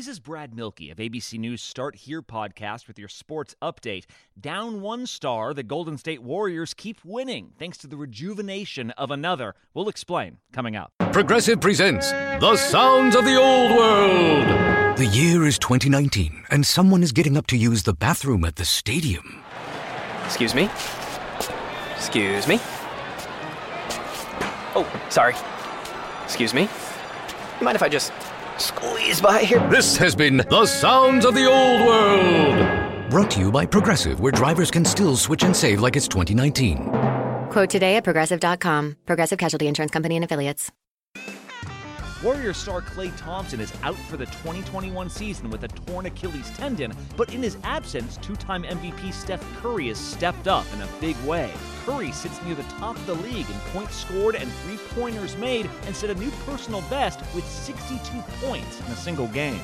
This is Brad Milkey of ABC News Start Here podcast with your sports update. Down one star, the Golden State Warriors keep winning thanks to the rejuvenation of another. We'll explain coming up. Progressive presents The Sounds of the Old World. The year is 2019, and someone is getting up to use the bathroom at the stadium. Excuse me? Excuse me? Oh, sorry. Excuse me? You mind if I just squeeze by here? This has been The Sounds of the Old World. Brought to you by Progressive, where drivers can still switch and save like it's 2019. Quote today at Progressive.com. Progressive Casualty Insurance Company and Affiliates. Warriors star Klay Thompson is out for the 2021 season with a torn Achilles tendon, but in his absence, two-time MVP Steph Curry has stepped up in a big way. Curry sits near the top of the league in points scored and three-pointers made and set a new personal best with 62 points in a single game.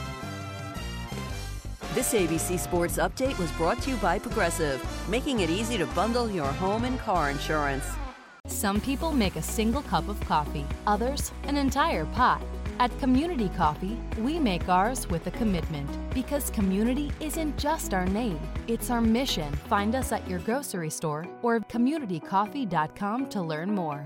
This ABC Sports Update was brought to you by Progressive, making it easy to bundle your home and car insurance. Some people make a single cup of coffee, others an entire pot. At Community Coffee, we make ours with a commitment, because community isn't just our name, it's our mission. Find us at your grocery store or communitycoffee.com to learn more.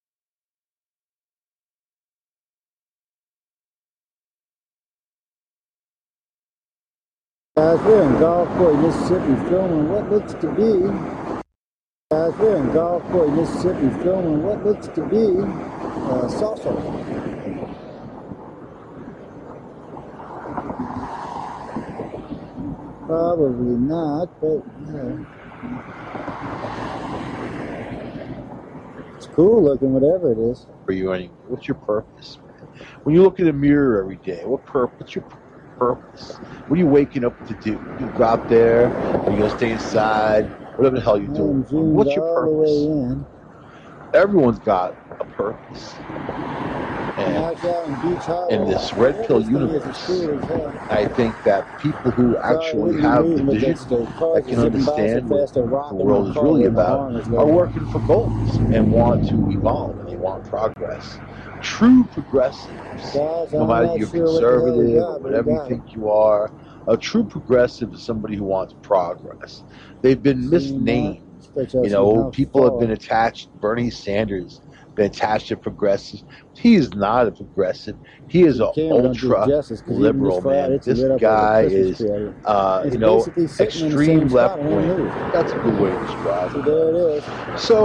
Guys, we're in Gulfport, Mississippi, filming what looks to be. Guys, we're in Gulfport, Mississippi, filming what looks to be salsa. Probably not, but it's cool looking, whatever it is. For you, anyway, what's your purpose, man? When you look in the mirror every day, what's your purpose? What are you waking up to do? You go out there, or you gonna stay inside? Whatever the hell you're doing. What's your purpose? Everyone's got a purpose. And in this red pill universe, I think that people who actually have the vision that can understand what the world is really about are working for goals and want to evolve and they want progress. True progressives, no matter you're conservative or whatever you think you are, a true progressive is somebody who wants progress. They've been misnamed. You know, people have been attached. Bernie Sanders been attached to progressives. He is not a progressive. He is an ultra liberal, man. This guy is, you know, extreme left wing. That's a good way to describe it. So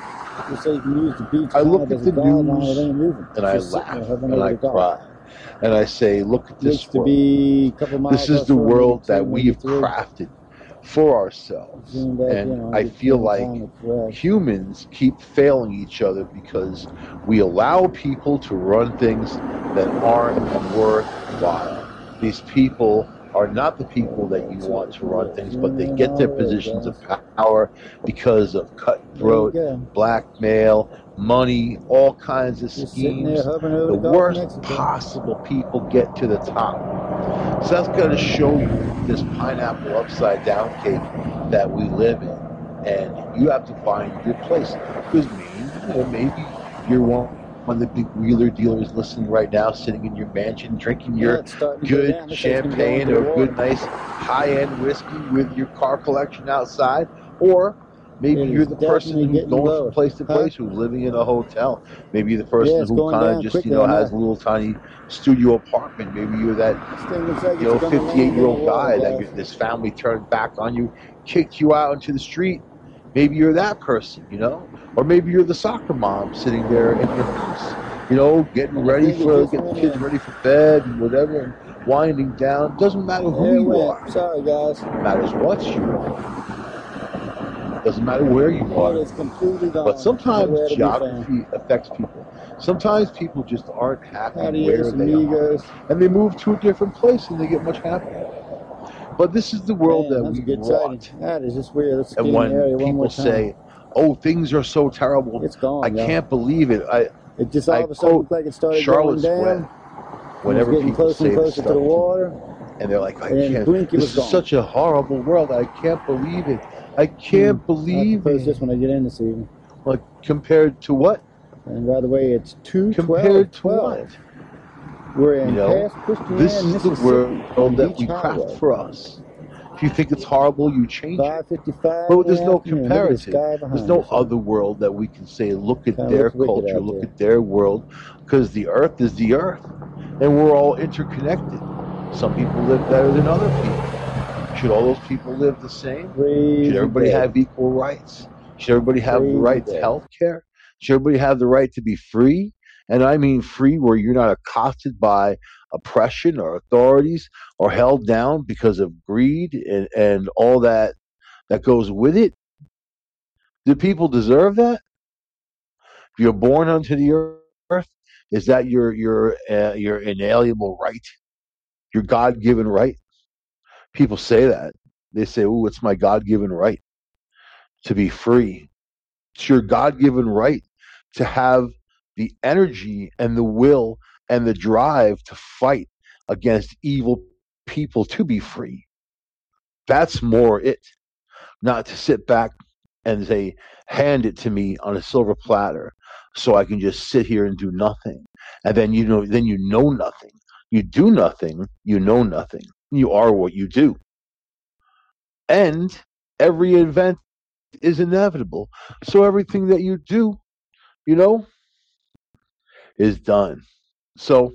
I look at the news and I laugh and I cry. And I say, look at this world. This is the world that we have crafted for ourselves. And I feel like humans keep failing each other because we allow people to run things that aren't worthwhile. These people are not the people that you want to run things, but they get their positions of power because of cutthroat, blackmail, money, all kinds of schemes. The worst possible people get to the top. So that's going to show you this pineapple upside down cake that we live in. And you have to find your place. Because maybe you're one of the big wheeler dealers listening right now, sitting in your mansion, drinking your good champagne or good, nice, high-end whiskey with your car collection outside. Or maybe you're the person who's going from place to place, who's living in a hotel. Maybe you're the person who kind of just, has a little tiny studio apartment. Maybe you're that, 58-year-old guy that this family turned back on you, kicked you out into the street. Maybe you're that person, Or maybe you're the soccer mom sitting there in your house, getting the kids ready for bed and whatever, and winding down. Doesn't matter who you are. Sorry, guys. It matters what you are. Doesn't matter where you are. But sometimes geography affects people. Sometimes people just aren't happy where they are. And they move to a different place and they get much happier. But this is the world that we brought. That is just weird. Let's and when people say, "Oh, things are so terrible," it's gone. I can't believe it. It just all of a sudden looked like it started Charlotte going down. Whenever getting people closer say and closer to the water, and they're like, "I can't. This is such a horrible world. I can't believe it. I can't believe it." This when I get in this evening. Like compared to what? And by the way, it's 2:12. Compared to what? We're in You know, Pass Christian, this is the Mississippi, world that Beach we craft Highway. for us. If you think it's horrible, you change it. 5:55 But in there's the no afternoon. Look at the comparative. sky There's behind no us. Huh? other world that we can say, look at Kinda their looks wicked culture, out look there. at their world, because the earth is the earth, and we're all interconnected. Some people live better than other people. Should all those people live the same? Should everybody have equal rights? Should everybody have the right to health care? Should everybody have the right to be free? And I mean free where you're not accosted by oppression or authorities or held down because of greed and all that goes with it. Do people deserve that? If you're born unto the earth, is that your inalienable right, your God-given right? People say that. They say, "Oh, it's my God-given right to be free." It's your God-given right to have the energy and the will and the drive to fight against evil people to be free. That's more it, not to sit back and say, hand it to me on a silver platter so I can just sit here and do nothing. And then you know nothing. You do nothing, you know nothing. You are what you do. And every event is inevitable. So everything that you do, you know, is done. So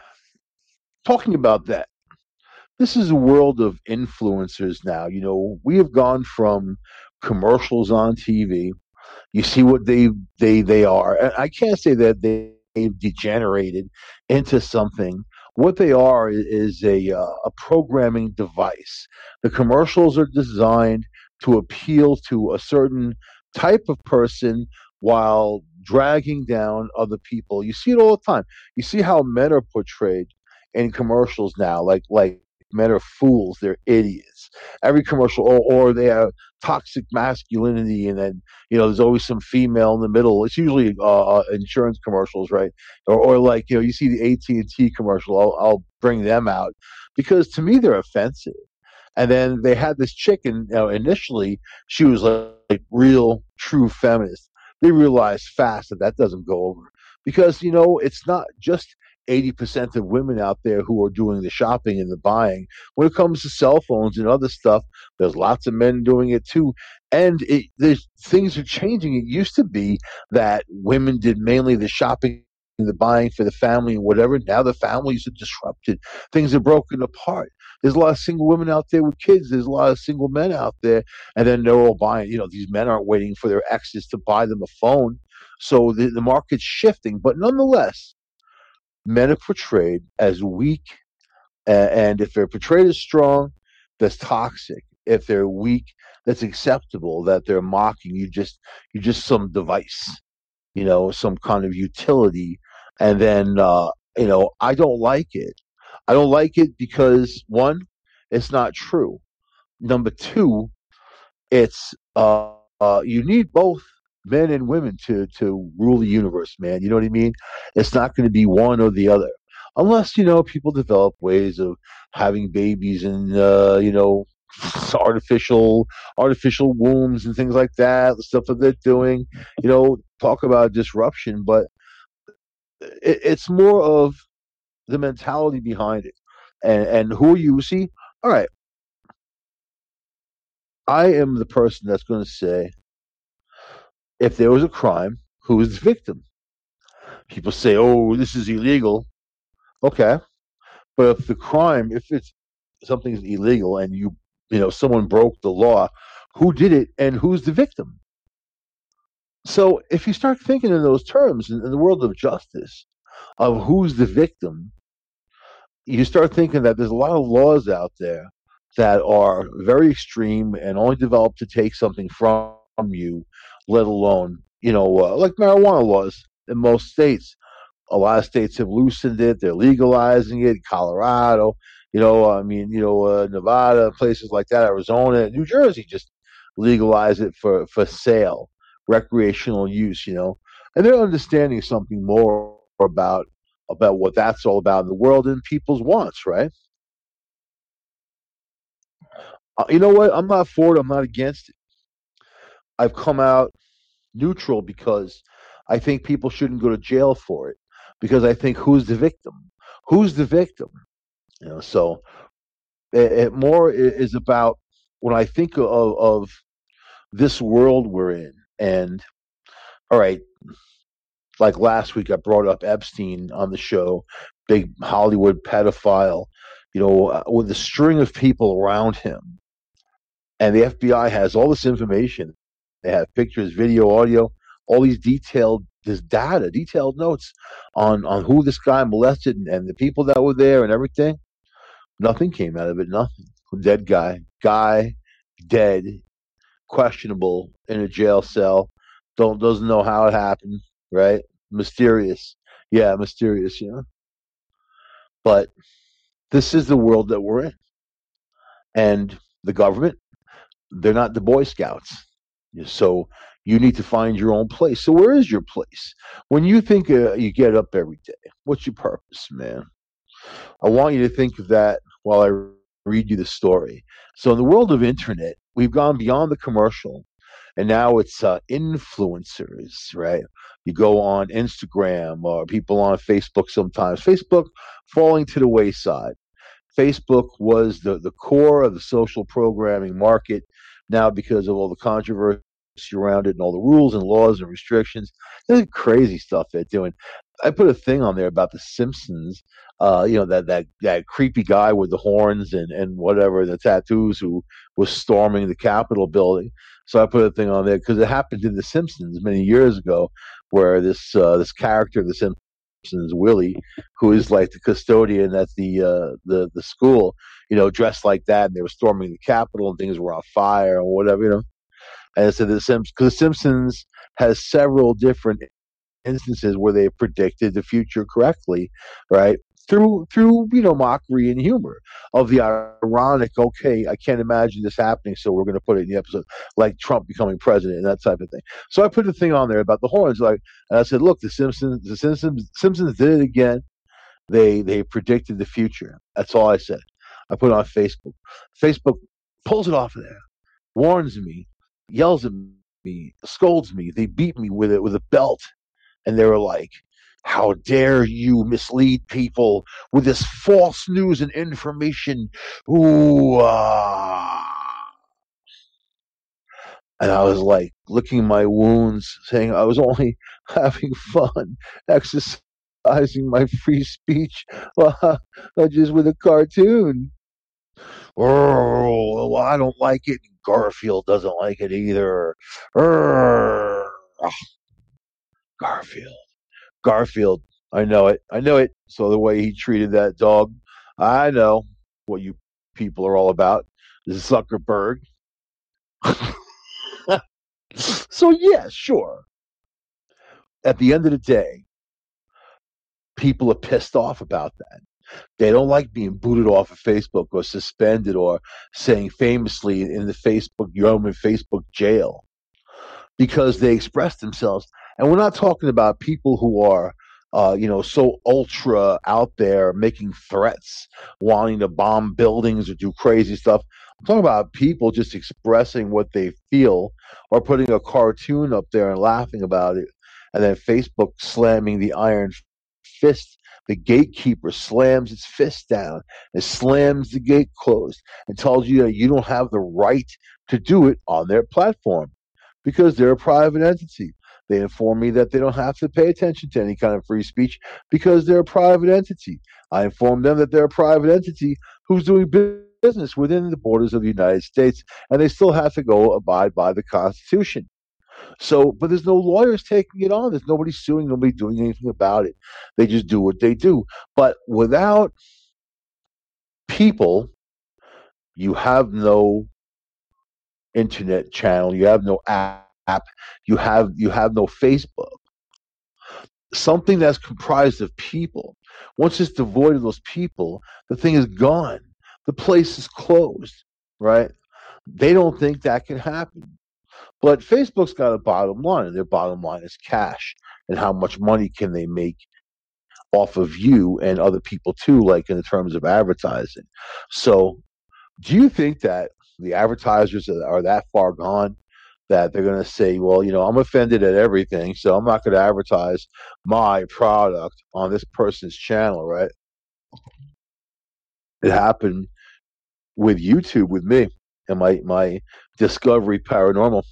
talking about that, this is a world of influencers now. You know, we have gone from commercials on TV. You see what they are. And I can't say that they've degenerated into something. What they are is a programming device. The commercials are designed to appeal to a certain type of person while dragging down other people. You see it all the time. You see how men are portrayed in commercials now, like men are fools, they're idiots. Every commercial, or they have toxic masculinity, and then there's always some female in the middle. It's usually insurance commercials, right? Or like you see the AT&T commercial. I'll bring them out because to me they're offensive. And then they had this chick, and initially she was like real true feminist. They realized fast that that doesn't go over because it's not just 80% of women out there who are doing the shopping and the buying. When it comes to cell phones and other stuff, there's lots of men doing it too. And things are changing. It used to be that women did mainly the shopping and the buying for the family and whatever. Now the families are disrupted. Things are broken apart. There's a lot of single women out there with kids. There's a lot of single men out there. And then they're all buying. These men aren't waiting for their exes to buy them a phone. So the market's shifting. But nonetheless, men are portrayed as weak, and if they're portrayed as strong, that's toxic. If they're weak, that's acceptable. That they're mocking you, just some device, some kind of utility. And then I don't like it. I don't like it because one, it's not true. Number two, it's you need both men and women to rule the universe, man. You know what I mean? It's not going to be one or the other, unless people develop ways of having babies and artificial wombs and things like that. The stuff that they're doing, talk about disruption, but it's more of the mentality behind it. And who are you? See, all right, I am the person that's going to say, if there was a crime, who is the victim? People say, "Oh, this is illegal." Okay, but if it's something's illegal and someone broke the law, who did it and who's the victim? So if you start thinking in those terms in the world of justice, of who's the victim, you start thinking that there's a lot of laws out there that are very extreme and only developed to take something from you, let alone, like marijuana laws in most states. A lot of states have loosened it. They're legalizing it. Colorado, Nevada, places like that, Arizona, New Jersey just legalize it for sale, recreational use, and they're understanding something more about what that's all about in the world and people's wants, right? You know what? I'm not for it. I'm not against it. I've come out neutral because I think people shouldn't go to jail for it. Because I think who's the victim? Who's the victim? So it more is about when I think of this world we're in. And all right, like last week, I brought up Epstein on the show, big Hollywood pedophile, with a string of people around him. And the FBI has all this information. They have pictures, video, audio, all these detailed notes on who this guy molested and the people that were there and everything. Nothing came out of it. Nothing. Dead guy, dead, questionable in a jail cell. Doesn't know how it happened. Right? Mysterious. Yeah, mysterious. But this is the world that we're in, and the government, they're not the Boy Scouts. So you need to find your own place. So where is your place? When you think you get up every day, what's your purpose, man? I want you to think of that while I read you the story. So in the world of internet, we've gone beyond the commercial, and now it's influencers, right? You go on Instagram or people on Facebook sometimes. Facebook falling to the wayside. Facebook was the core of the social programming market. Now, because of all the controversy around it and all the rules and laws and restrictions, there's crazy stuff they're doing. I put a thing on there about the Simpsons. That creepy guy with the horns and whatever, the tattoos, who was storming the Capitol building. So I put a thing on there because it happened in the Simpsons many years ago, where this character of the Simpsons, Willie, who is like the custodian at the school, dressed like that, and they were storming the Capitol and things were on fire or whatever. And so because the Simpsons has several different instances where they predicted the future correctly, right? Through mockery and humor of the ironic. Okay, I can't imagine this happening, so we're going to put it in the episode, like Trump becoming president and that type of thing. So I put a thing on there about the horns, and I said, look, the Simpsons did it again. They predicted the future. That's all I said. I put it on Facebook. Facebook pulls it off of there, warns me, yells at me, scolds me. They beat me with a belt, and they were like, how dare you mislead people with this false news and information? Ooh, And I was like licking my wounds, saying I was only having fun, exercising my free speech, just with a cartoon. Oh, well, I don't like it. Garfield doesn't like it either. Garfield. I know it. So the way he treated that dog, I know what you people are all about. Zuckerberg. So yeah, sure. At the end of the day, people are pissed off about that. They don't like being booted off of Facebook or suspended or saying famously in the Facebook, you're in Facebook jail, because they express themselves. And we're not talking about people who are, so ultra out there making threats, wanting to bomb buildings or do crazy stuff. I'm talking about people just expressing what they feel or putting a cartoon up there and laughing about it. And then Facebook slamming the iron fist. The gatekeeper slams its fist down and slams the gate closed and tells you that you don't have the right to do it on their platform because they're a private entity. They inform me that they don't have to pay attention to any kind of free speech because they're a private entity. I inform them that they're a private entity who's doing business within the borders of the United States, and they still have to go abide by the Constitution. So, but there's no lawyers taking it on. There's nobody suing, nobody doing anything about it. They just do what they do. But without people, you have no internet channel, you have no app, you have no Facebook. Something that's comprised of people. Once it's devoid of those people, the thing is gone. The place is closed, right? They don't think that can happen. But Facebook's got a bottom line, and their bottom line is cash. And how much money can they make off of you and other people too, like in the terms of advertising. So do you think that the advertisers are that far gone that they're going to say, well, I'm offended at everything, so I'm not going to advertise my product on this person's channel, right? It happened with YouTube with me and my Discovery Paranormal.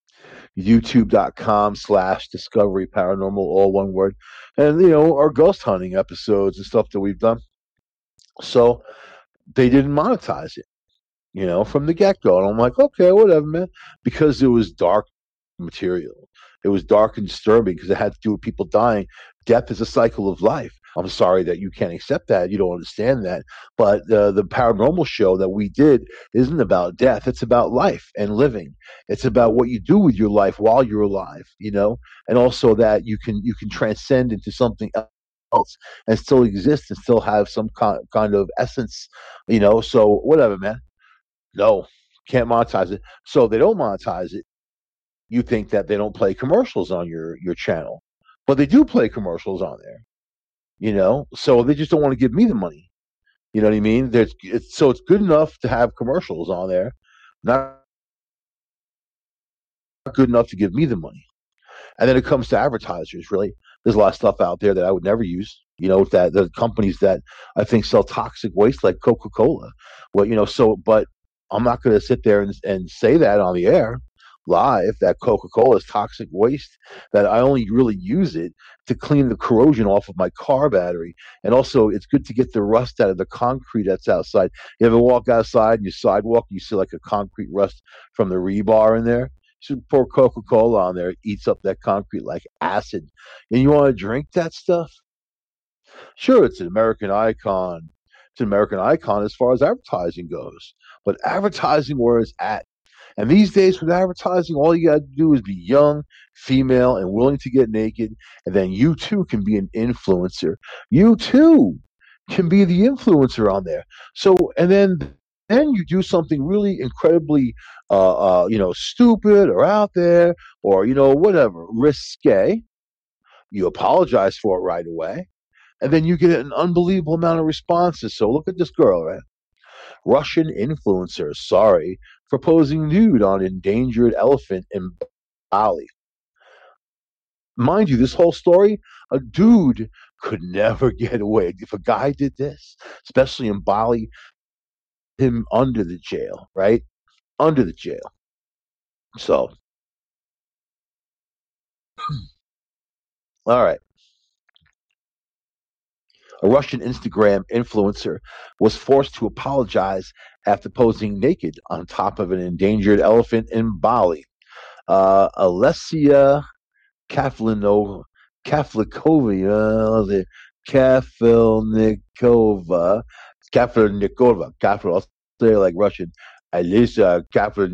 YouTube.com/Discovery Paranormal, all one word. And, our ghost hunting episodes and stuff that we've done. So they didn't monetize it, from the get-go. And I'm like, okay, whatever, man. Because it was dark material. It was dark and disturbing because it had to do with people dying. Death is a cycle of life. I'm sorry that you can't accept that. You don't understand that. But the paranormal show that we did isn't about death. It's about life and living. It's about what you do with your life while you're alive, and also that you can transcend into something else and still exist and still have some kind of essence, So whatever, man. No, can't monetize it. So they don't monetize it. You think that they don't play commercials on your channel, but they do play commercials on there. So they just don't want to give me the money. You know what I mean? So it's good enough to have commercials on there, not good enough to give me the money. And then it comes to advertisers, really. There's a lot of stuff out there that I would never use, that the companies that I think sell toxic waste like Coca-Cola. Well, but I'm not going to sit there and say that on the air live, that Coca-Cola is toxic waste, that I only really use it to clean the corrosion off of my car battery. And also, it's good to get the rust out of the concrete that's outside. You ever walk outside and your sidewalk, you see like a concrete rust from the rebar in there? You should pour Coca-Cola on there. It eats up that concrete like acid. And you want to drink that stuff? Sure, it's an American icon. It's an American icon as far as advertising goes. But advertising where it's at. And these days with advertising, all you got to do is be young, female, and willing to get naked. And then you too can be an influencer. You too can be the influencer on there. So, and then you do something really incredibly, stupid or out there or, whatever, risque. You apologize for it right away. And then you get an unbelievable amount of responses. So look at this girl, right? Russian influencer, sorry for posing nude on endangered elephant in Bali. Mind you, this whole story, a dude could never get away. If a guy did this, especially in Bali, him under the jail, right? Under the jail. So, all right. A Russian Instagram influencer was forced to apologize after posing naked on top of an endangered elephant in Bali. Alessia Kaflikova, I'll say it like Russian. Alessia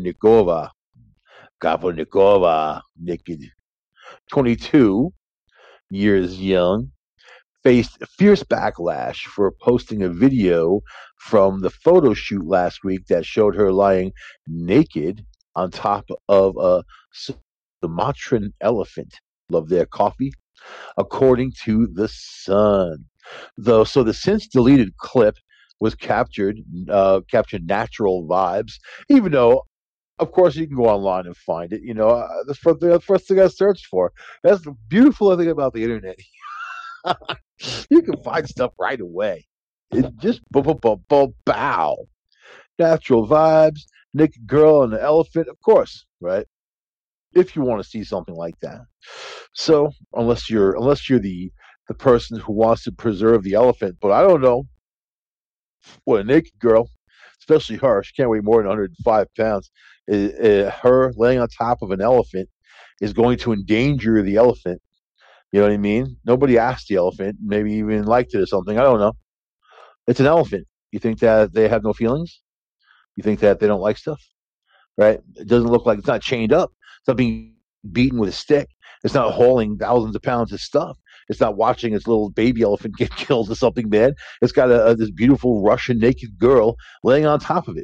Kaflikova, naked, 22 years young, faced fierce backlash for posting a video from the photo shoot last week that showed her lying naked on top of a Sumatran elephant. Love their coffee. According to The Sun. So the since deleted clip was captured natural vibes, even though, of course, you can go online and find it. That's the first thing I searched for. That's the beautiful thing about the internet. You can find stuff right away. It just bow. Natural vibes, naked girl and an elephant, of course, right? If you want to see something like that. So unless you're the person who wants to preserve the elephant, but I don't know. What a naked girl, especially her, she can't weigh more than 105 pounds. Her laying on top of an elephant is going to endanger the elephant. You know what I mean? Nobody asked the elephant, maybe even liked it or something. I don't know. It's an elephant. You think that they have no feelings? You think that they don't like stuff? Right? It doesn't look like, it's not chained up. It's not being beaten with a stick. It's not hauling thousands of pounds of stuff. It's not watching its little baby elephant get killed or something bad. It's got this beautiful Russian naked girl laying on top of it.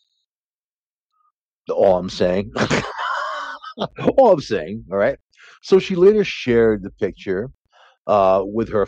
All I'm saying. All I'm saying, all right? So she later shared the picture with her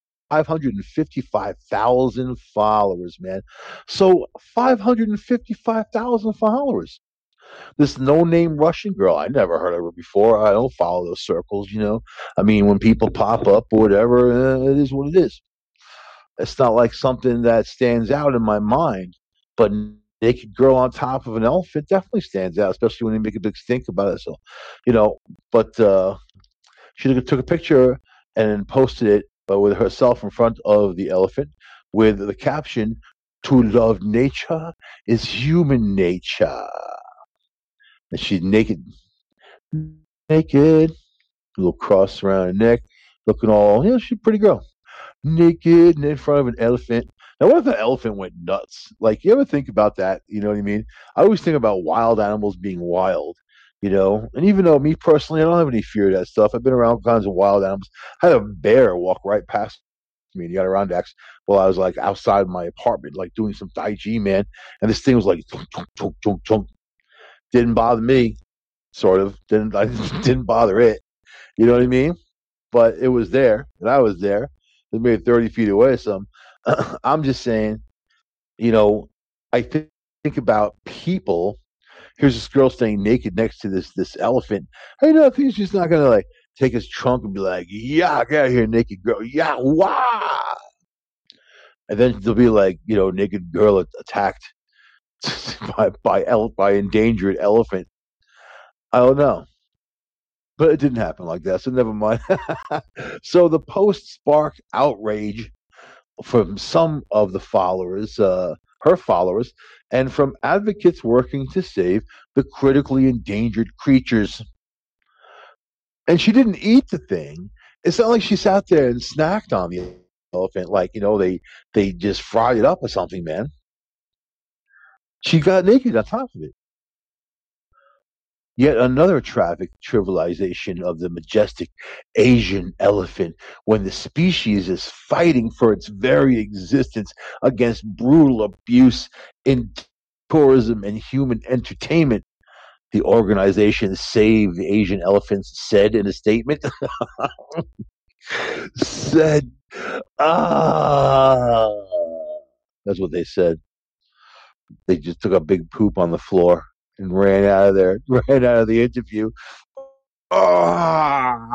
555,000 followers, man. So 555,000 followers. This no-name Russian girl, I never heard of her before. I don't follow those circles, I mean, when people pop up or whatever, it is what it is. It's not like something that stands out in my mind. But naked girl on top of an elephant definitely stands out, especially when they make a big stink about it. So, but she took a picture and then posted it with herself in front of the elephant with the caption, "To love nature is human nature." And she's naked, little cross around her neck, looking all, she's a pretty girl. Naked and in front of an elephant. Now, what if the elephant went nuts? Like, you ever think about that? You know what I mean? I always think about wild animals being wild, And even though me personally, I don't have any fear of that stuff. I've been around all kinds of wild animals. I had a bear walk right past me in the Adirondacks while I was like outside my apartment, like doing some Tai Chi, man. And this thing was like, tunk, tunk, tunk, tunk, tunk. Didn't bother me, sort of. Didn't bother it. You know what I mean? But it was there, and I was there. It maybe 30 feet away or something. I'm just saying, I think about people. Here's this girl staying naked next to this elephant. Hey, I think she's not gonna like take his trunk and be like, "Yeah, get out of here, naked girl, yeah, wah!" And then there'll be like, naked girl attacked by endangered elephant. I don't know. But it didn't happen like that, so never mind. So the post sparked outrage from some of the followers, her followers, and from advocates working to save the critically endangered creatures. And she didn't eat the thing. It's not like she sat there and snacked on the elephant, like, they just fried it up or something, man. She got naked on top of it. Yet another tragic trivialization of the majestic Asian elephant when the species is fighting for its very existence against brutal abuse in tourism and human entertainment. The organization Save the Asian Elephants said in a statement, that's what they said. They just took a big poop on the floor and ran out of there, ran out of the interview. That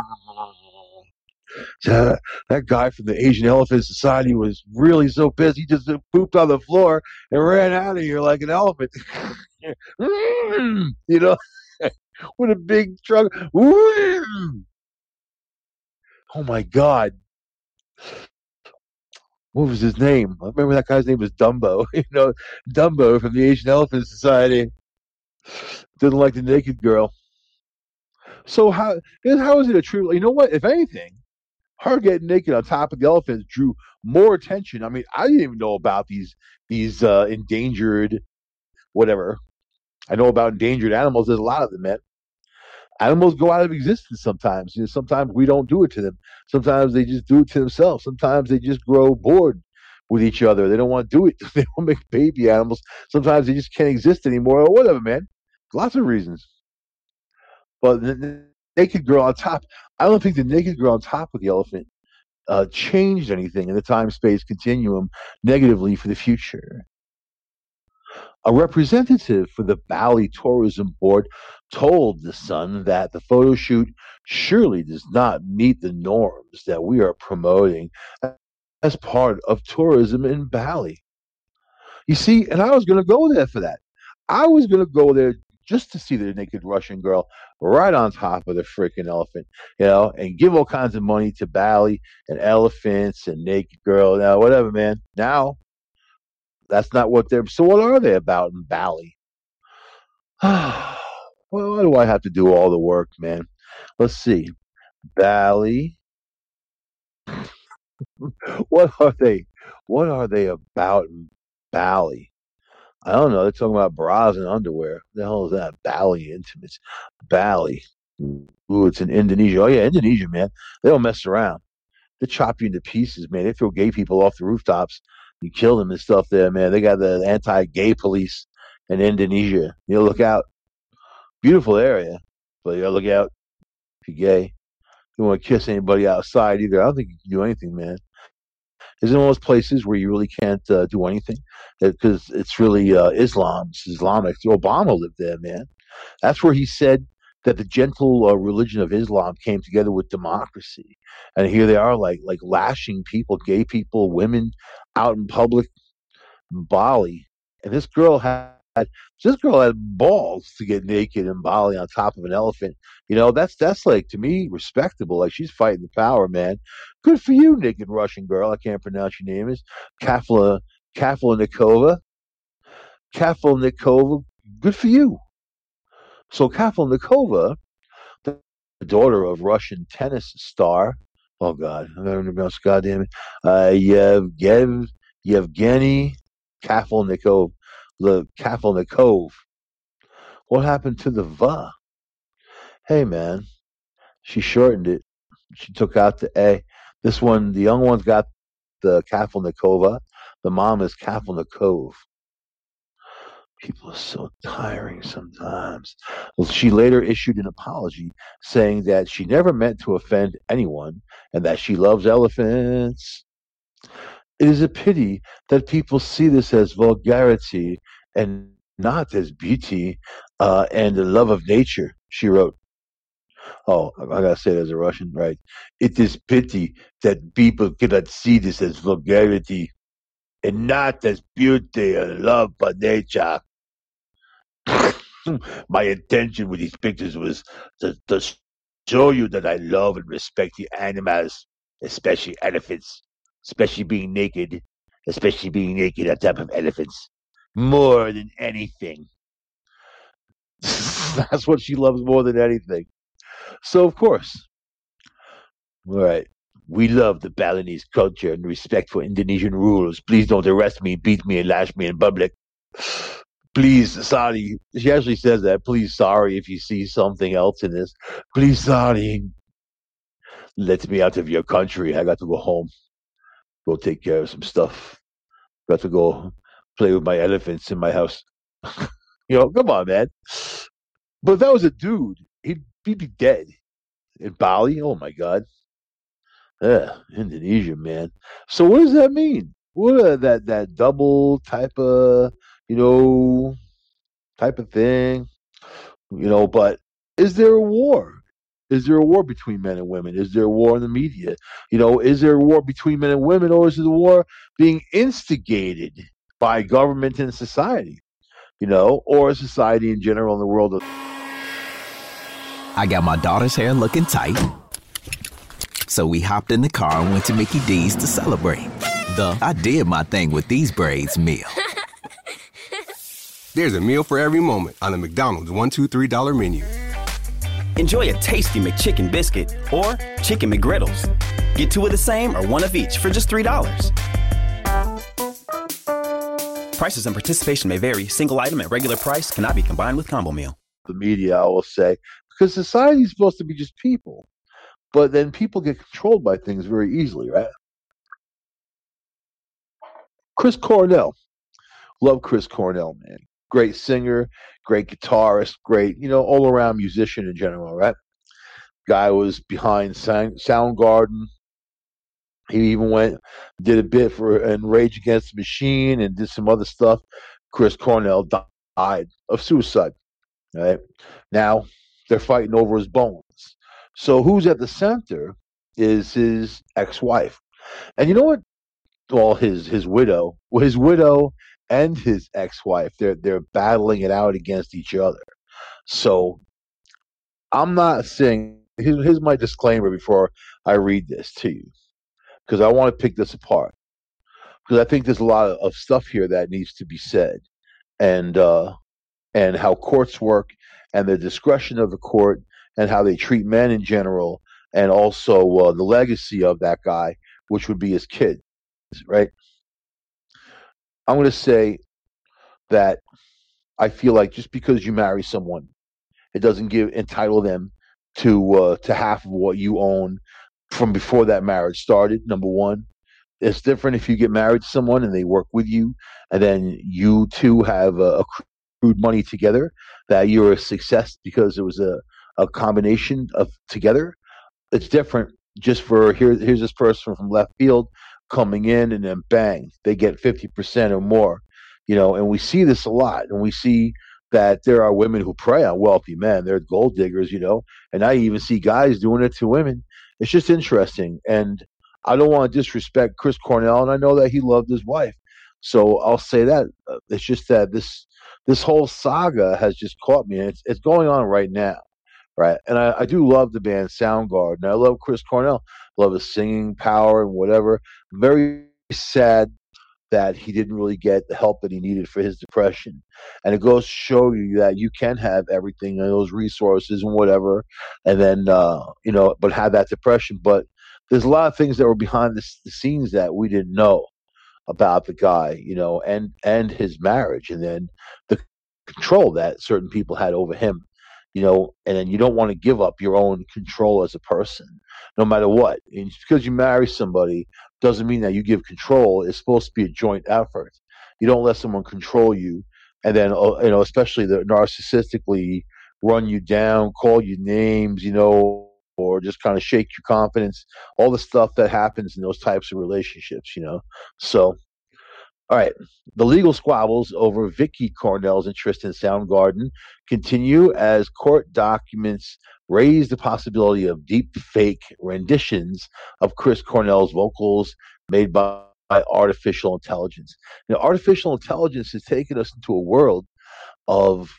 guy from the Asian Elephant Society was really so pissed. He just pooped on the floor and ran out of here like an elephant. With a big trunk. Oh my God. What was his name? I remember that guy's name was Dumbo. Dumbo from the Asian Elephant Society. Didn't like the naked girl. So how is it a true? You know what? If anything, her getting naked on top of the elephants drew more attention. I mean, I didn't even know about these endangered, whatever. I know about endangered animals. There's a lot of them, man. Animals go out of existence sometimes. Sometimes we don't do it to them. Sometimes they just do it to themselves. Sometimes they just grow bored with each other. They don't want to do it. They don't make baby animals. Sometimes they just can't exist anymore or whatever, man. Lots of reasons. But the naked girl on top, I don't think the naked girl on top of the elephant changed anything in the time-space continuum negatively for the future. A representative for the Bali Tourism Board told The Sun that the photo shoot surely does not meet the norms that we are promoting as part of tourism in Bali. You see, and I was going to go there for that. I was going to go there just to see the naked Russian girl right on top of the freaking elephant, and give all kinds of money to Bali and elephants and naked girl. Now, whatever, man. Now, that's not what they're. So, what are they about in Bali? Well, why do I have to do all the work, man? Let's see. Bali. What are they? What are they about in Bali? I don't know. They're talking about bras and underwear. What the hell is that? Bali Intimates. Bali. Ooh, it's in Indonesia. Oh, yeah, Indonesia, man. They don't mess around. They chop you into pieces, man. They throw gay people off the rooftops. You kill them and stuff there, man. They got the anti-gay police in Indonesia. Look out. Beautiful area. But you gotta look out if you're gay. You don't want to kiss anybody outside either. I don't think you can do anything, man. It's one of those places where you really can't do anything because it's really Islam. It's Islamic. Obama lived there, man. That's where he said that the gentle religion of Islam came together with democracy, and here they are, like lashing people, gay people, women, out in public in Bali, and this girl had balls to get naked in Bali on top of an elephant. That's like, to me, respectable. Like, she's fighting the power, man. Good for you, naked Russian girl. I can't pronounce your name. Is Kafelnikova. Kafelnikova. Good for you. So Kafelnikova, the daughter of Russian tennis star. Oh God, I don't remember. God damn it. Yevgeny Kafelnikov. The Kafelnikov. What happened to the va? Hey man, she shortened it. She took out the a. This one, the young one's got the Kafelnikova. The mom is Kafelnikov. People are so tiring sometimes. Well, she later issued an apology saying that she never meant to offend anyone and that she loves elephants. It is a pity that people see this as vulgarity and not as beauty and the love of nature, she wrote. Oh, I gotta say it as a Russian, right? It is pity that people cannot see this as vulgarity and not as beauty and love for nature. My intention with these pictures was to show you that I love and respect the animals, especially elephants, especially being naked on top of elephants, more than anything. That's what she loves more than anything. So, of course, all right, we love the Balinese culture and respect for Indonesian rules. Please don't arrest me, beat me, and lash me in public. Please, sorry. She actually says that. Please, sorry if you see something else in this. Please, sorry. Let me out of your country. I got to go home. Go take care of some stuff. Got to go play with my elephants in my house. Come on, man. But if that was a dude, he'd be dead. In Bali? Oh, my God. Yeah, Indonesia, man. So what does that mean? What that double type of type of thing, but is there a war? Is there a war between men and women? Is there a war in the media? Is there a war between men and women, or is it a war being instigated by government and society, or society in general in the world? I got my daughter's hair looking tight, so we hopped in the car and went to Mickey D's to celebrate. I did my thing with these braids meal. There's a meal for every moment on the McDonald's $1, $2, $3 menu. Enjoy a tasty McChicken biscuit or chicken McGriddles. Get two of the same or one of each for just $3. Prices and participation may vary. Single item at regular price cannot be combined with combo meal. The media, I will say, because society is supposed to be just people, but then people get controlled by things very easily, right? Chris Cornell. Love Chris Cornell, man. Great singer, great guitarist, great, all-around musician in general, right? Guy was behind Soundgarden. He even did a bit in Rage Against the Machine and did some other stuff. Chris Cornell died of suicide, right? Now, they're fighting over his bones. So who's at the center is his ex-wife. And you know what? Well, his widow and his ex-wife, they're battling it out against each other. So I'm not saying, here's my disclaimer before I read this to you, because I want to pick this apart, because I think there's a lot of stuff here that needs to be said, and how courts work and the discretion of the court and how they treat men in general, and also the legacy of that guy, which would be his kids, right? I'm going to say that I feel like just because you marry someone, it doesn't entitle them to half of what you own from before that marriage started. Number one, it's different if you get married to someone and they work with you, and then you two have accrued money together, that you're a success because it was a combination of together. It's different just for here's this person from left field coming in, and then bang, they get 50% or more, and we see this a lot, and we see that there are women who prey on wealthy men. They're gold diggers, and I even see guys doing it to women. It's just interesting. And I don't want to disrespect Chris Cornell, and I know that he loved his wife. So I'll say that. It's just that this whole saga has just caught me, and it's going on right now. Right. And I do love the band Soundgarden. I love Chris Cornell, love his singing power and whatever. Very sad that he didn't really get the help that he needed for his depression. And it goes to show you that you can have everything and those resources and whatever, and then, but have that depression. But there's a lot of things that were behind the scenes that we didn't know about the guy, and his marriage, and then the control that certain people had over him. And then you don't want to give up your own control as a person, no matter what. And just because you marry somebody doesn't mean that you give control. It's supposed to be a joint effort. You don't let someone control you, and then especially the narcissistically run you down, call you names, or just kind of shake your confidence. All the stuff that happens in those types of relationships, So. All right. The legal squabbles over Vicky Cornell's interest in Soundgarden continue as court documents raise the possibility of deep fake renditions of Chris Cornell's vocals made by artificial intelligence. Artificial intelligence has taken us into a world of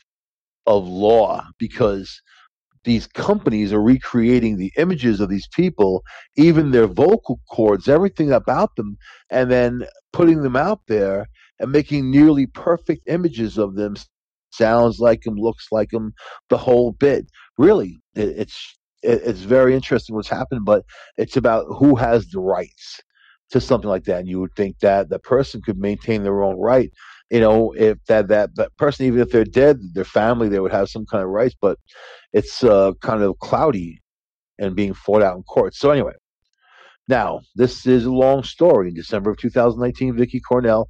law, because these companies are recreating the images of these people, even their vocal cords, everything about them, and then putting them out there and making nearly perfect images of them. Sounds like them, looks like them, the whole bit. Really, it's very interesting what's happened, but it's about who has the rights to something like that. And you would think that the person could maintain their own right. If that person, even if they're dead, their family, they would have some kind of rights, but it's kind of cloudy and being fought out in court. So anyway, now this is a long story. In December of 2019, Vicky Cornell,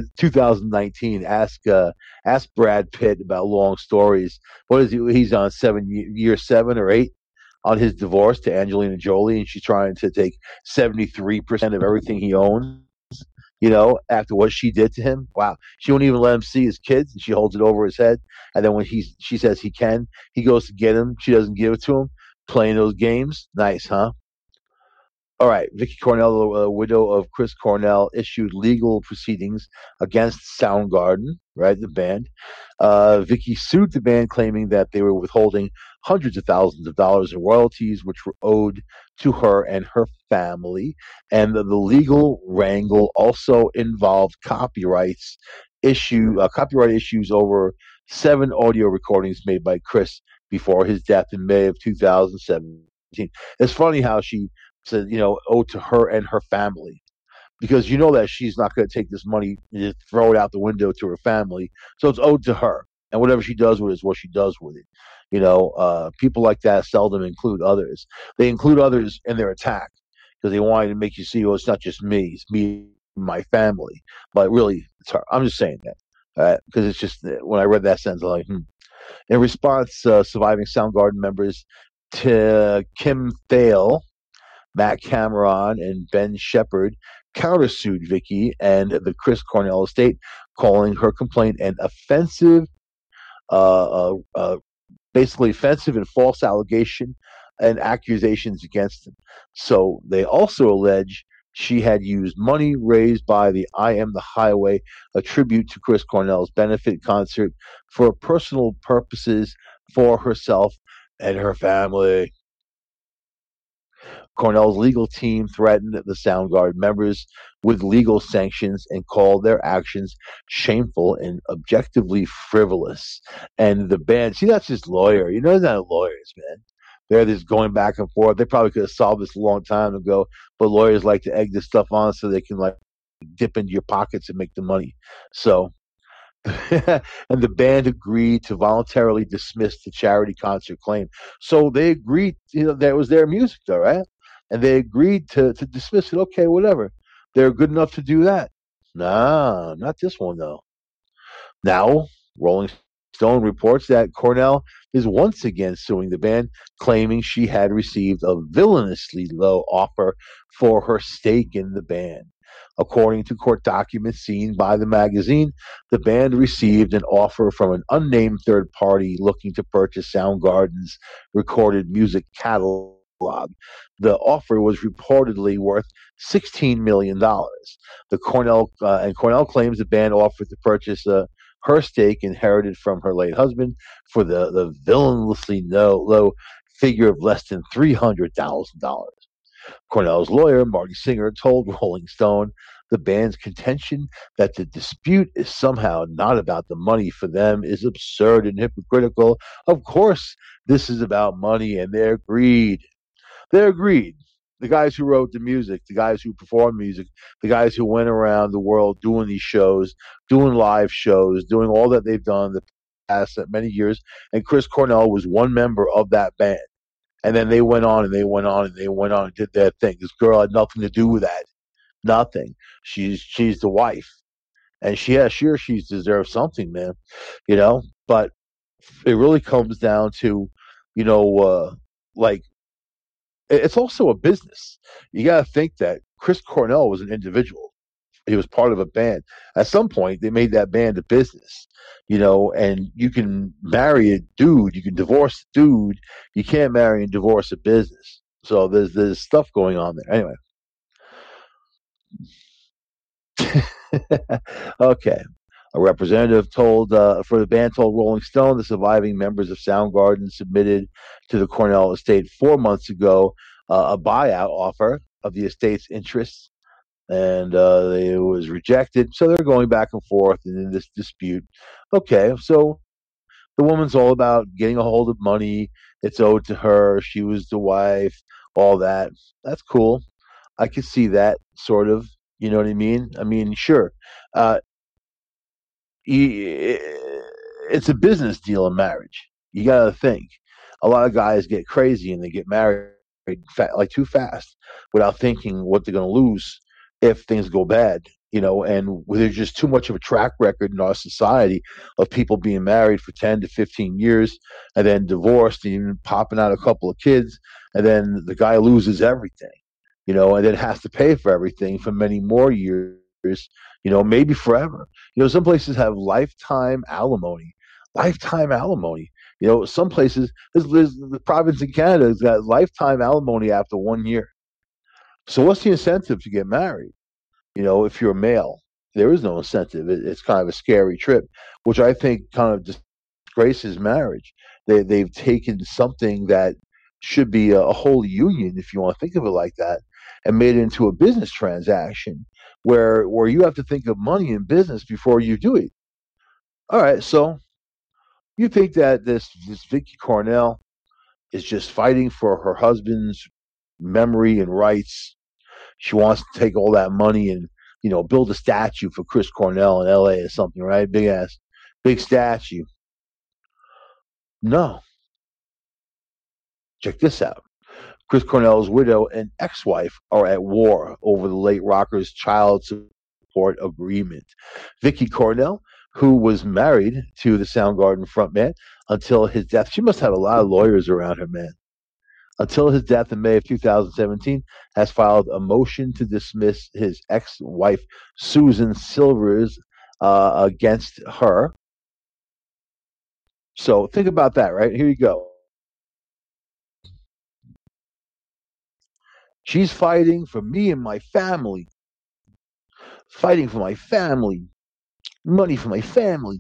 2019, asked Brad Pitt about long stories. What is he? He's on year 7 or 8 on his divorce to Angelina Jolie, and she's trying to take 73% of everything he owns. After what she did to him. Wow. She won't even let him see his kids, and she holds it over his head. And then when she says he goes to get him. She doesn't give it to him. Playing those games. Nice, huh? All right. Vicky Cornell, the widow of Chris Cornell, issued legal proceedings against Soundgarden, right, the band. Vicky sued the band, claiming that they were withholding hundreds of thousands of dollars in royalties, which were owed to her and her family. And the legal wrangle also involved copyright issues over 7 audio recordings made by Chris before his death in May of 2017. It's funny how she said, owed to her and her family, because that she's not going to take this money and just throw it out the window to her family. So it's owed to her, and whatever she does with it is what she does with it. People like that seldom include others. They include others in their attack because they wanted to make you see, it's not just me, it's me and my family. But really, it's her. I'm just saying that because it's just, when I read that sentence, I'm like, In response, surviving Soundgarden members Kim Thale, Matt Cameron, and Ben Shepherd countersued Vicky and the Chris Cornell estate, calling her complaint an offensive, basically offensive and false allegation and accusations against him. So they also allege she had used money raised by the I Am the Highway, a tribute to Chris Cornell's benefit concert, for personal purposes for herself and her family. Cornell's legal team threatened the Soundgarden members with legal sanctions and called their actions shameful and objectively frivolous. And the band, see, that's just lawyer. They're not lawyers, man. They're just going back and forth. They probably could have solved this a long time ago, but lawyers like to egg this stuff on so they can dip into your pockets and make the money. So, and the band agreed to voluntarily dismiss the charity concert claim. So they agreed, that was their music, though, right? And they agreed to dismiss it. Okay, whatever. They're good enough to do that. Nah, not this one, though. Now, Rolling Stone reports that Cornell is once again suing the band, claiming she had received a villainously low offer for her stake in the band. According to court documents seen by the magazine, the band received an offer from an unnamed third party looking to purchase Soundgarden's recorded music catalog. The offer was reportedly worth $16 million. Cornell claims the band offered to purchase her stake inherited from her late husband for the villainously low figure of less than $300,000. Cornell's lawyer, Marty Singer, told Rolling Stone the band's contention that the dispute is somehow not about the money for them is absurd and hypocritical. Of course, this is about money, and they're agreed. They're agreed. The guys who wrote the music, the guys who performed music, the guys who went around the world doing these shows, doing live shows, doing all that they've done the past many years. And Chris Cornell was one member of that band. And then they went on and they went on and they went on and did their thing. This girl had nothing to do with that. Nothing. She's the wife. And she's deserves something, man. But it really comes down to, it's also a business. You got to think that Chris Cornell was an individual. He was part of a band. At some point, they made that band a business, and you can marry a dude, you can divorce a dude. You can't marry and divorce a business. So there's stuff going on there. Anyway. Okay. A representative for the band told Rolling Stone the surviving members of Soundgarden submitted to the Cornell estate 4 months ago a buyout offer of the estate's interests, and it was rejected. So they're going back and forth in this dispute. Okay, so the woman's all about getting a hold of money. It's owed to her. She was the wife, all that. That's cool. I could see that, sort of. You know what I mean? I mean, sure. It's a business deal in marriage. You got to think. A lot of guys get crazy and they get married too fast without thinking what they're going to lose if things go bad. And there's just too much of a track record in our society of people being married for 10 to 15 years and then divorced and even popping out a couple of kids, and then the guy loses everything, and then has to pay for everything for many more years, maybe forever. Some places have lifetime alimony. Some places, there's the province in Canada has got lifetime alimony after 1 year. So what's the incentive to get married? If you're a male, there is no incentive. It's kind of a scary trip, which I think kind of disgraces marriage. They've taken something that should be a holy union, if you want to think of it like that, and made it into a business transaction where you have to think of money in business before you do it. All right, so you think that this Vicky Cornell is just fighting for her husband's memory and rights. She wants to take all that money and, build a statue for Chris Cornell in LA or something, right? Big statue. No. Check this out. Chris Cornell's widow and ex-wife are at war over the late rocker's child support agreement. Vicky Cornell, who was married to the Soundgarden frontman until his death. She must have a lot of lawyers around her, man. Until his death in May of 2017, has filed a motion to dismiss his ex-wife, Susan Silvers, against her. So think about that, right? Here you go. She's fighting for me and my family. Fighting for my family. Money for my family.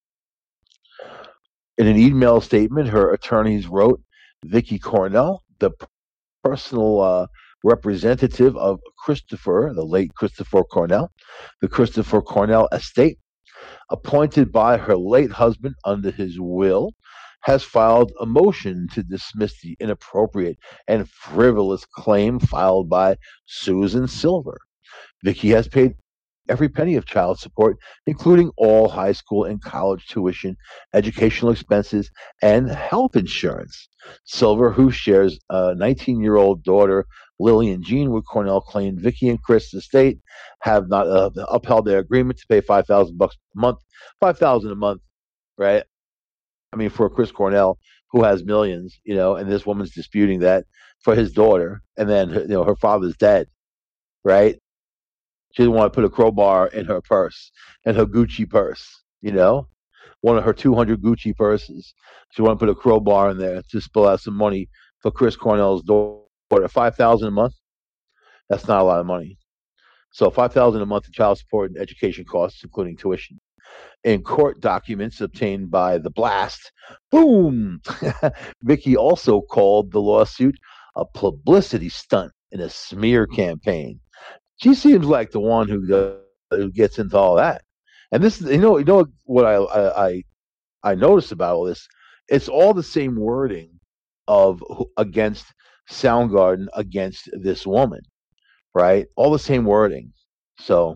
In an email statement, her attorneys wrote, Vicky Cornell, the personal representative of Christopher, the late Christopher Cornell, the Christopher Cornell estate, appointed by her late husband under his will, has filed a motion to dismiss the inappropriate and frivolous claim filed by Susan Silver. Vicky has paid every penny of child support, including all high school and college tuition, educational expenses, and health insurance. Silver, who shares a 19-year-old daughter, Lillian Jean, with Cornell, claimed Vicky and Chris' estate have not upheld their agreement to pay $5,000 a month. $5,000 a month, right? I mean, for Chris Cornell, who has millions, and this woman's disputing that for his daughter, and then her father's dead, right? She didn't want to put a crowbar in her purse, in her Gucci purse, one of her 200 Gucci purses. She wanted to put a crowbar in there to spill out some money for Chris Cornell's daughter. $5,000 a month? That's not a lot of money. So $5,000 a month in child support and education costs, including tuition. In court documents obtained by The Blast, boom! Vicky also called the lawsuit a publicity stunt and a smear campaign. She seems like the one who gets into all that. And this, what I noticed about all this, it's all the same wording of against Soundgarden, against this woman, right? All the same wording. So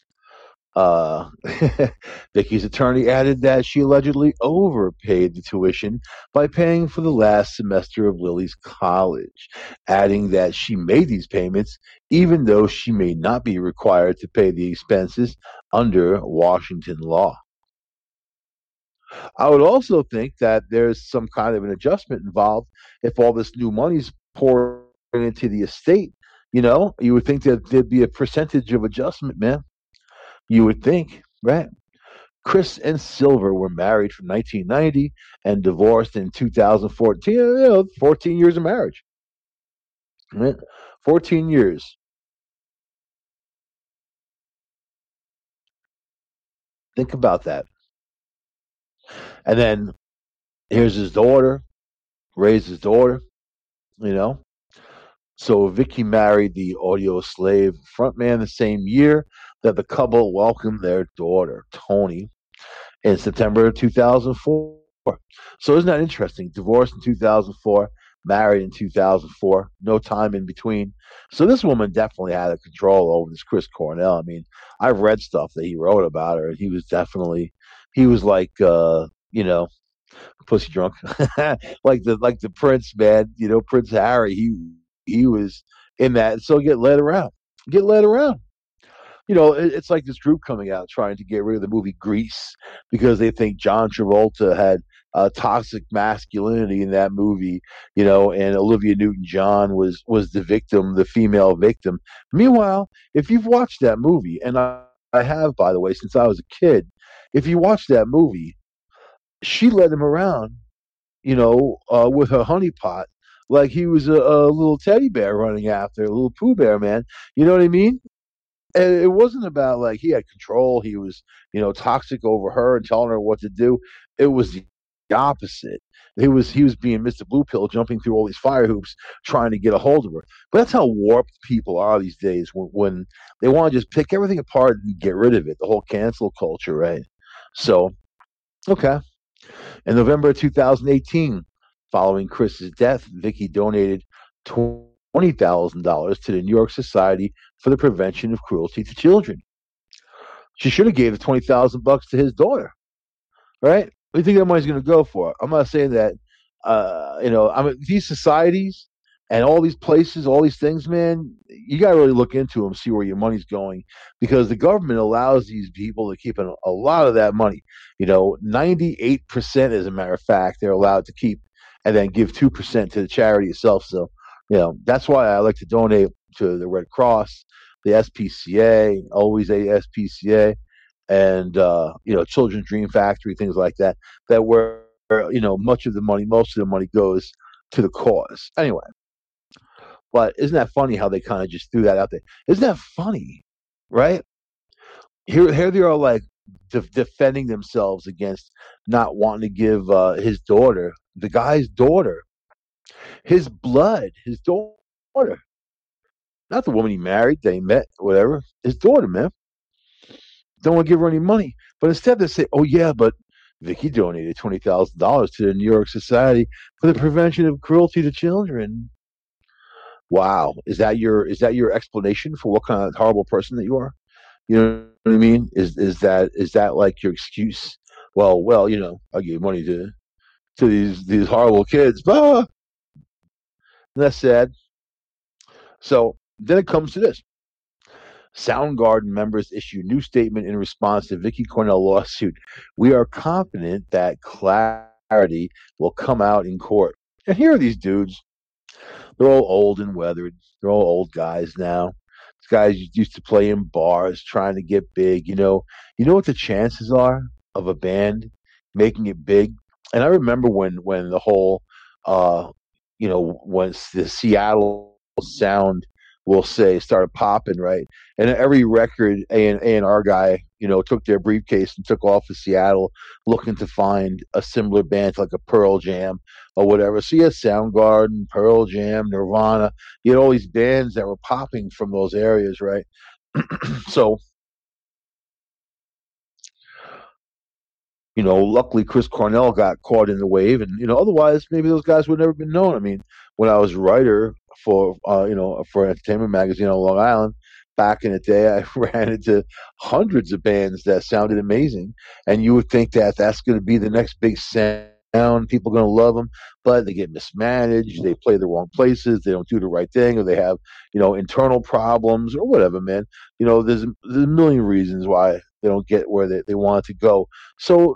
Vicky's attorney added that she allegedly overpaid the tuition by paying for the last semester of Lily's college, adding that she made these payments even though she may not be required to pay the expenses under Washington law. I would also think that there's some kind of an adjustment involved if all this new money's pouring into the estate. You would think that there'd be a percentage of adjustment, man. You would think, right? Chris and Silver were married from 1990 and divorced in 2014. 14 years of marriage. Right? 14 years. Think about that. And then here's his daughter, raised his daughter, So Vicky married the Audio Slave frontman the same year that the couple welcomed their daughter, Tony, in September of 2004. So isn't that interesting? Divorced in 2004, married in 2004, no time in between. So this woman definitely had a control over this Chris Cornell. I mean, I've read stuff that he wrote about her, and he was like, pussy drunk, like the Prince, man. Prince Harry. He was in that, so get led around. It's like this group coming out trying to get rid of the movie Grease because they think John Travolta had toxic masculinity in that movie, and Olivia Newton-John was the victim, the female victim. Meanwhile, if you've watched that movie, and I have, by the way, since I was a kid, if you watch that movie, she led him around, with her honeypot like he was a little teddy bear running after, a little Pooh Bear, man. You know what I mean? And it wasn't about like he had control. He was, toxic over her and telling her what to do. It was the opposite. He was being Mr. Blue Pill, jumping through all these fire hoops, trying to get a hold of her. But that's how warped people are these days when they want to just pick everything apart and get rid of it. The whole cancel culture, right? So, okay. In November of 2018, following Chris's death, Vicky donated $20,000 to the New York Society for the Prevention of Cruelty to Children. She should have gave the $20,000 to his daughter, right? What do you think that money's going to go for? I'm not saying that, these societies and all these places, all these things, man, you got to really look into them, see where your money's going, because the government allows these people to keep a lot of that money. 98%, as a matter of fact, they're allowed to keep, and then give 2% to the charity itself. So, that's why I like to donate to the Red Cross, the SPCA, always a SPCA, and Children's Dream Factory, things like that. That where most of the money goes to the cause. Anyway, but isn't that funny how they kind of just threw that out there? Isn't that funny, right? Here they are, like defending themselves against not wanting to give his daughter, the guy's daughter, his blood, his daughter, not the woman he married, they met, whatever, his daughter, man. Don't want to give her any money, but instead they say, "Oh yeah, but Vicky donated $20,000 to the New York Society for the Prevention of Cruelty to Children." Wow, is that your explanation for what kind of horrible person that you are? You know what I mean? Is that like your excuse? Well, I gave money to these horrible kids. Ah! That's sad. So then it comes to this. Soundgarden members issue new statement in response to Vicky Cornell lawsuit. We are confident that clarity will come out in court. And here are these dudes. They're all old and weathered. They're all old guys now. This guys used to play in bars trying to get big. You know what the chances are of a band making it big? And I remember when the whole, once the Seattle sound, we'll say, started popping, right? And every record A&R guy, took their briefcase and took off to Seattle looking to find a similar band like a Pearl Jam or whatever. So you had Soundgarden, Pearl Jam, Nirvana. You had all these bands that were popping from those areas, right? So, luckily Chris Cornell got caught in the wave, and otherwise maybe those guys would never been known. I mean, when I was a writer for for an entertainment magazine on Long Island back in the day, I ran into hundreds of bands that sounded amazing, and you would think that that's going to be the next big sound. People are going to love them, but they get mismanaged. They play the wrong places. They don't do the right thing, or they have internal problems or whatever. Man, there's a million reasons why they don't get where they want to go. So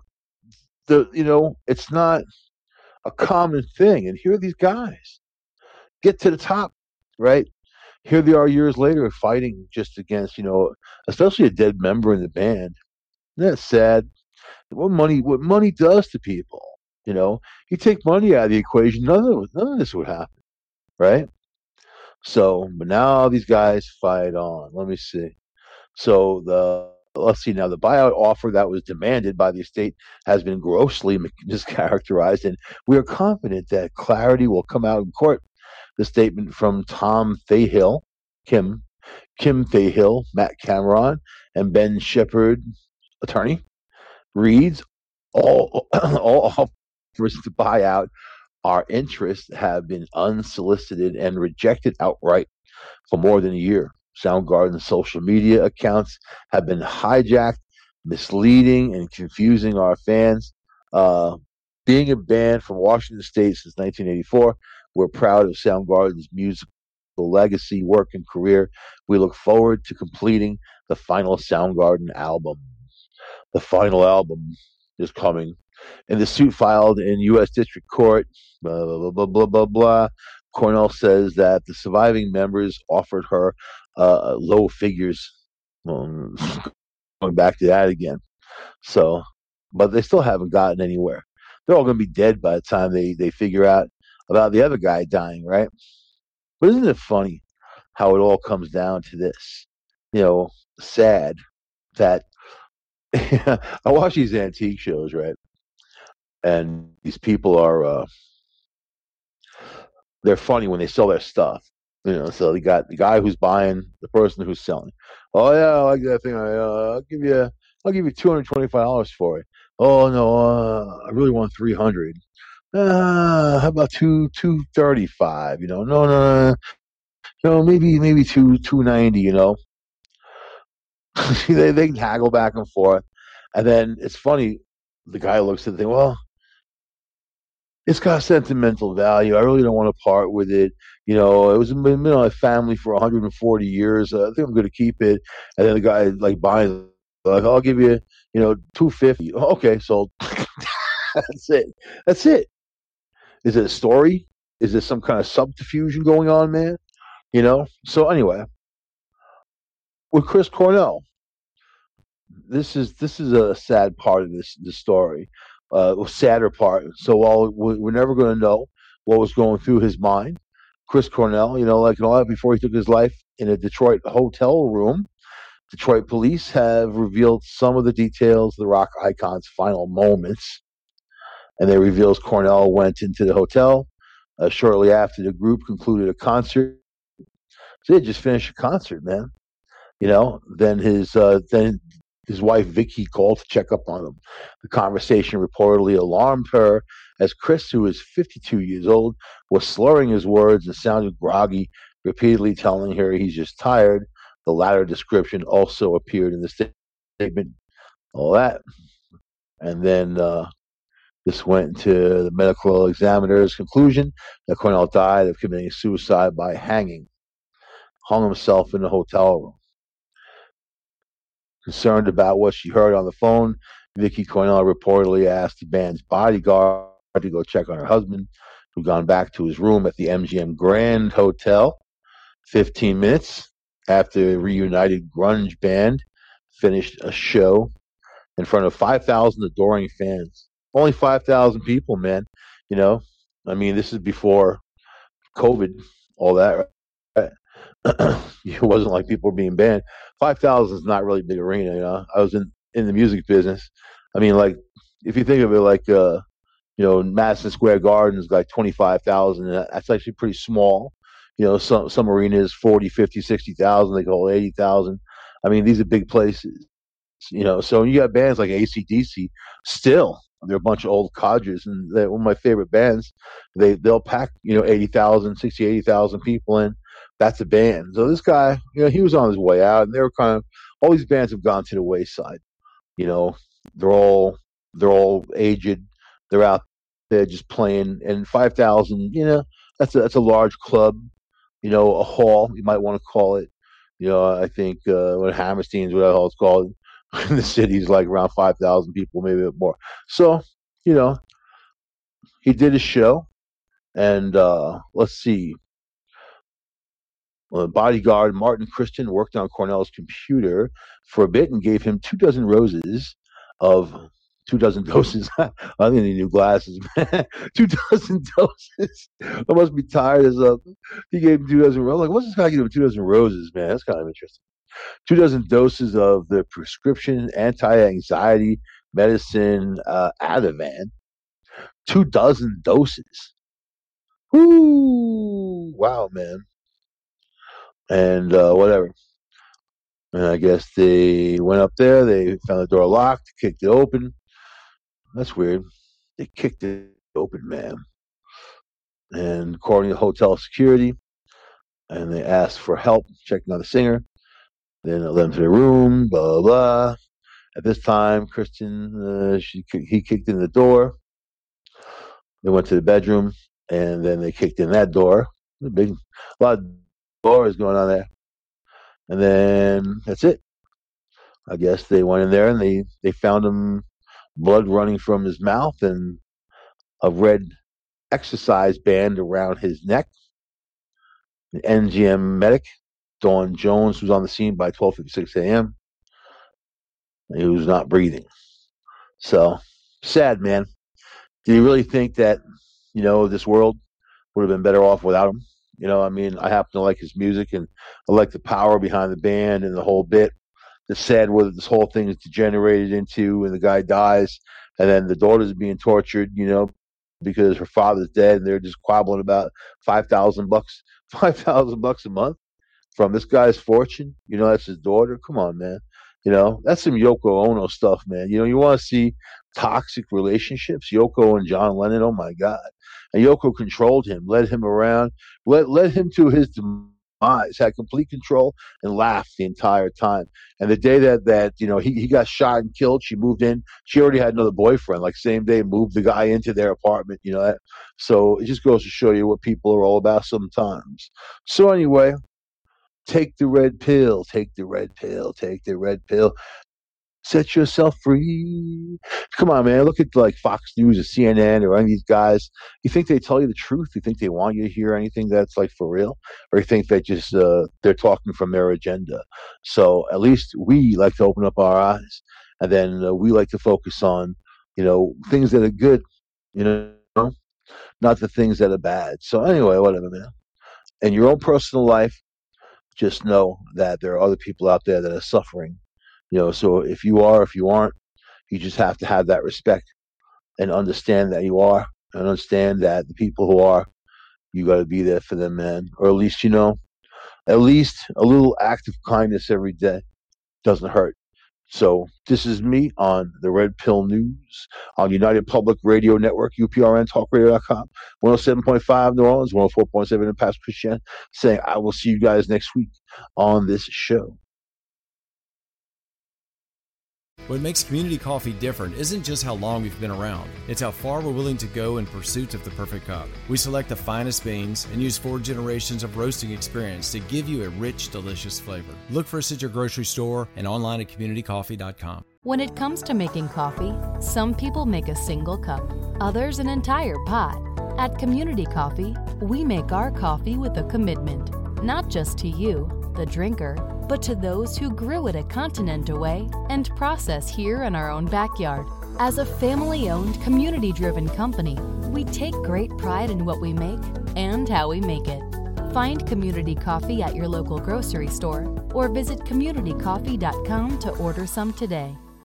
it's not a common thing. And here are these guys get to the top, right? Here they are years later fighting just against, especially a dead member in the band. Isn't that sad? What money does to people, you take money out of the equation, none of this would happen, right? So, but now these guys fight on. Let me see. So let's see now. The buyout offer that was demanded by the estate has been grossly mischaracterized, and we are confident that clarity will come out in court. The statement from Tom Thahill, Kim Thahill, Matt Cameron, and Ben Shepard, attorney, reads all offers to buy out our interests have been unsolicited and rejected outright for more than a year. Soundgarden's social media accounts have been hijacked, misleading and confusing our fans. Being a band from Washington State since 1984, we're proud of Soundgarden's musical legacy, work, and career. We look forward to completing the final Soundgarden album. The final album is coming. In the suit filed in U.S. District Court, blah, blah, blah, blah, blah, blah, Cornell says that the surviving members offered her low figures. Going back to that again. So, but they still haven't gotten anywhere. They're all going to be dead by the time they figure out about the other guy dying, right? But isn't it funny how it all comes down to this? Sad that I watch these antique shows, right? And these people are they're funny when they sell their stuff. So they got the guy who's buying, the person who's selling. Oh yeah, I like that thing. I'll give you $225 for it. Oh no, I really want $300. How about $235? No, maybe $290. they can haggle back and forth, and then it's funny. The guy looks at the thing. Well, it's got sentimental value. I really don't want to part with it. It was been in my family for 140 years. I think I'm going to keep it. And then the guy like buys, like, I'll give you, $250. Okay, sold. That's it. Is it a story? Is there some kind of subterfuge going on, man? So anyway, with Chris Cornell, this is a sad part of this story. Sadder part. So while we're never going to know what was going through his mind, Chris Cornell, before he took his life in a Detroit hotel room, Detroit police have revealed some of the details of the rock icon's final moments. And they reveals Cornell went into the hotel shortly after the group concluded a concert. So they just finished a concert, man. Then his wife Vicky called to check up on him. The conversation reportedly alarmed her as Chris, who is 52 years old, was slurring his words and sounded groggy, repeatedly telling her he's just tired. The latter description also appeared in the statement. All that. And then this went into the medical examiner's conclusion that Cornell died of committing suicide by hanging. Hung himself in the hotel room. Concerned about what she heard on the phone, Vicky Cornell reportedly asked the band's bodyguard to go check on her husband, who'd gone back to his room at the MGM Grand Hotel. 15 minutes. after a reunited grunge band finished a show in front of 5,000 adoring fans. Only 5,000 people, man. I mean, this is before COVID, all that, right? It wasn't like people were being banned. 5,000 is not really a big arena, I was in the music business. I mean, like, if you think of it like, Madison Square Garden is like 25,000. That's actually pretty small. Some arenas 40, 50, 60,000. They can hold 80,000. I mean, these are big places. So you got bands like AC/DC. Still, they're a bunch of old codgers, and they're one of my favorite bands. They'll pack 80,000, 60, 80,000 people in. That's a band. So this guy, he was on his way out, and they were kind of, all these bands have gone to the wayside. They're all aged. They're out there just playing, and 5,000. That's a large club. A hall, you might want to call it. I think when Hammerstein's, whatever the hell it's called, in the city's like around 5,000 people, maybe a bit more. So, he did a show, and let's see. Bodyguard Martin Christian worked on Cornell's computer for a bit and gave him 24 roses of 24 doses. I think they need new glasses, man. 24 doses. I must be tired as up. He gave him 24 roses. Like, what's this guy give him 24 roses, man? That's kind of interesting. 24 doses of the prescription anti-anxiety medicine Ativan. 24 doses. Woo! Wow, man. And whatever. And I guess they went up there. They found the door locked, kicked it open. That's weird. They kicked it open, man. And according to hotel security, and they asked for help checking on the singer. Then they let him to the room, blah, blah, blah. At this time, Christian, he kicked in the door. They went to the bedroom, and then they kicked in that door. A lot of doors going on there. And then that's it. I guess they went in there, and they found him blood running from his mouth and a red exercise band around his neck. The NGM medic, Dawn Jones, was on the scene by 12:56 a.m. and he was not breathing. So, sad, man. Did he really think that, this world would have been better off without him? I mean, I happen to like his music, and I like the power behind the band and the whole bit. It's sad what this whole thing is degenerated into, and the guy dies, and then the daughter's being tortured, because her father's dead, and they're just quabbling about $5,000 a month from this guy's fortune. That's his daughter. Come on, man. That's some Yoko Ono stuff, man. You want to see toxic relationships? Yoko and John Lennon, oh my God. And Yoko controlled him, led him around, led him to his demise, had complete control, and laughed the entire time. And the day that he got shot and killed, she moved in. She already had another boyfriend, like same day, moved the guy into their apartment, So it just goes to show you what people are all about sometimes. So anyway, take the red pill, take the red pill, take the red pill. Set yourself free. Come on, man. Look at like Fox News or CNN or any of these guys. You think they tell you the truth? You think they want you to hear anything that's like for real? Or you think they just they're talking from their agenda? So at least we like to open up our eyes, and then we like to focus on things that are good, not the things that are bad. So anyway, whatever, man. In your own personal life, just know that there are other people out there that are suffering. So if you aren't, you just have to have that respect and understand that you are, and understand that the people who are, you got to be there for them, man. Or at least, at least a little act of kindness every day doesn't hurt. So this is me on the Red Pill News on United Public Radio Network, UPRN, TalkRadio.com, 107.5 New Orleans, 104.7 in Paris Christian, saying I will see you guys next week on this show. What makes Community Coffee different isn't just how long we've been around, it's how far we're willing to go in pursuit of the perfect cup. We select the finest beans and use 4 generations of roasting experience to give you a rich, delicious flavor. Look for us at your grocery store and online at communitycoffee.com. When it comes to making coffee, some people make a single cup, others an entire pot. At Community Coffee, we make our coffee with a commitment, not just to you, the drinker, but to those who grew it a continent away and process here in our own backyard. As a family-owned, community-driven company, we take great pride in what we make and how we make it. Find Community Coffee at your local grocery store or visit communitycoffee.com to order some today.